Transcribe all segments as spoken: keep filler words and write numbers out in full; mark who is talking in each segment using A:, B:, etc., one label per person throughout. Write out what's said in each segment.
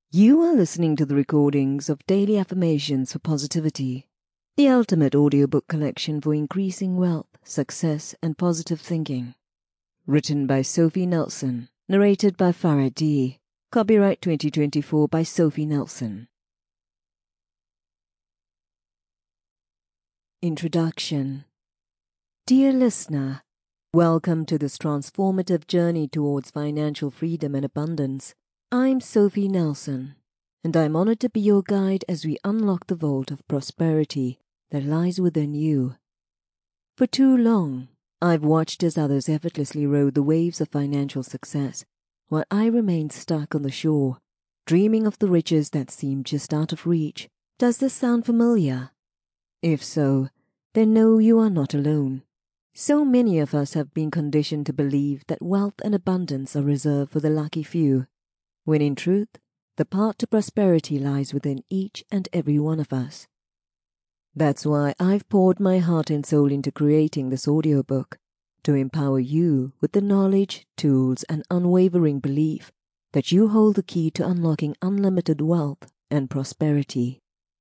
A: You are listening to the recordings of Daily Affirmations for Positivity, the ultimate audiobook collection for increasing wealth, success, and positive thinking. Written by Sophie Nelson, narrated by Farah D. Copyright twenty twenty-four by Sophie Nelson. Introduction. Dear listener, welcome to this transformative journey towards financial freedom and abundance. I'm Sophie Nelson, and I'm honored to be your guide as we unlock the vault of prosperity that lies within you. For too long, I've watched as others effortlessly rode the waves of financial success, while I remained stuck on the shore, dreaming of the riches that seemed just out of reach. Does this sound familiar? If so, then know you are not alone. So many of us have been conditioned to believe that wealth and abundance are reserved for the lucky few, when in truth, the path to prosperity lies within each and every one of us. That's why I've poured my heart and soul into creating this audiobook, to empower you with the knowledge, tools, and unwavering belief that you hold the key to unlocking unlimited wealth and prosperity.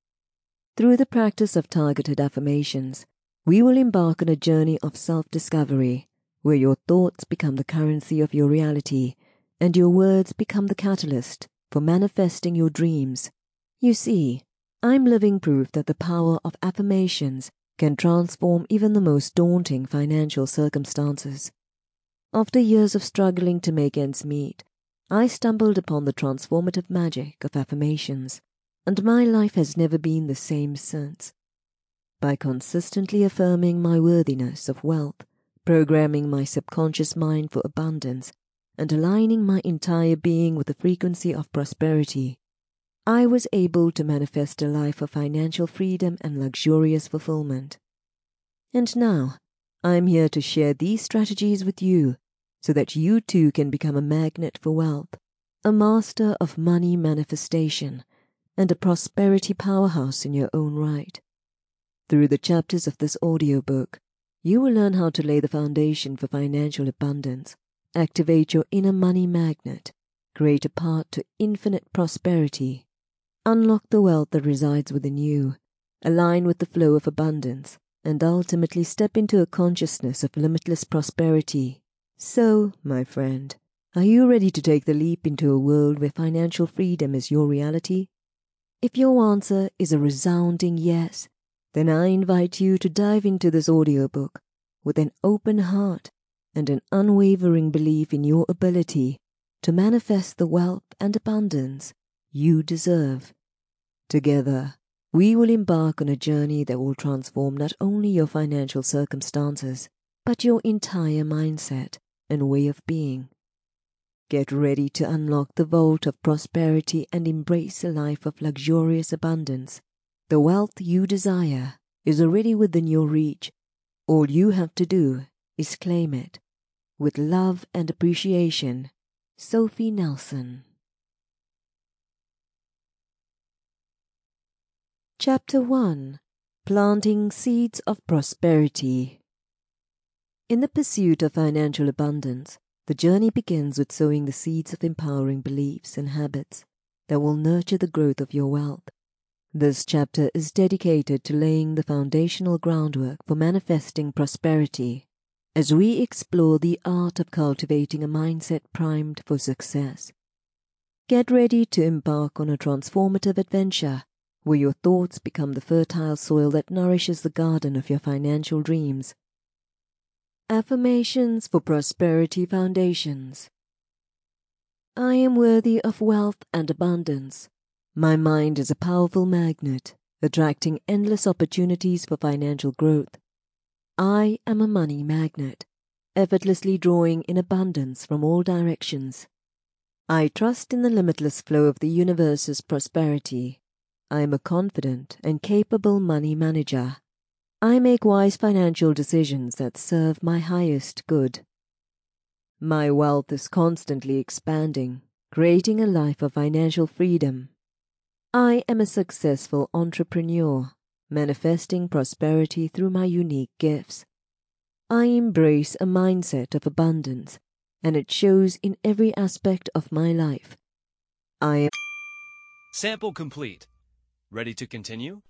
A: Through the practice of targeted affirmations, we will embark on a journey of self-discovery, where your thoughts become the currency of your reality, and your words become the catalyst for manifesting your dreams. You see, I'm living proof that the power of affirmations can transform even the most daunting financial circumstances. After years of struggling to make ends meet, I stumbled upon the transformative magic of affirmations, and my life has never been the same since. By consistently affirming my worthiness of wealth, programming my subconscious mind for abundance, and aligning my entire being with the frequency of prosperity, I was able to manifest a life of financial freedom and luxurious fulfillment. And now, I'm here to share these strategies with you so that you too can become a magnet for wealth, a master of money manifestation, and a prosperity powerhouse in your own right. Through the chapters of this audiobook, you will learn how to lay the foundation for financial abundance, activate your inner money magnet, create a path to infinite prosperity, unlock the wealth that resides within you, align with the flow of abundance, and ultimately step into a consciousness of limitless prosperity. So, my friend, are you ready to take the leap into a world where financial freedom is your reality? If your answer is a resounding yes, then I invite you to dive into this audiobook with an open heart and an unwavering belief in your ability to manifest the wealth and abundance you deserve. Together, we will embark on a journey that will transform not only your financial circumstances, but your entire mindset and way of being. Get ready to unlock the vault of prosperity and embrace a life of luxurious abundance. The wealth you desire is already within your reach. All you have to do is claim it. With love and appreciation, Sophie Nelson. Chapter one. Planting Seeds of Prosperity. In the pursuit of financial abundance, the journey begins with sowing the seeds of empowering beliefs and habits that will nurture the growth of your wealth. This chapter is dedicated to laying the foundational groundwork for manifesting prosperity, as we explore the art of cultivating a mindset primed for success. Get ready to embark on a transformative adventure where your thoughts become the fertile soil that nourishes the garden of your financial dreams. Affirmations for Prosperity Foundations. I am worthy of wealth and abundance. My mind is a powerful magnet, attracting endless opportunities for financial growth. I am a money magnet, effortlessly drawing in abundance from all directions. I trust in the limitless flow of the universe's prosperity. I am a confident and capable money manager. I make wise financial decisions that serve my highest good. My wealth is constantly expanding, creating a life of financial freedom. I am a successful entrepreneur, manifesting prosperity through my unique gifts. I embrace a mindset of abundance, and it shows in every aspect of my life. I am
B: Sample complete. Ready to continue?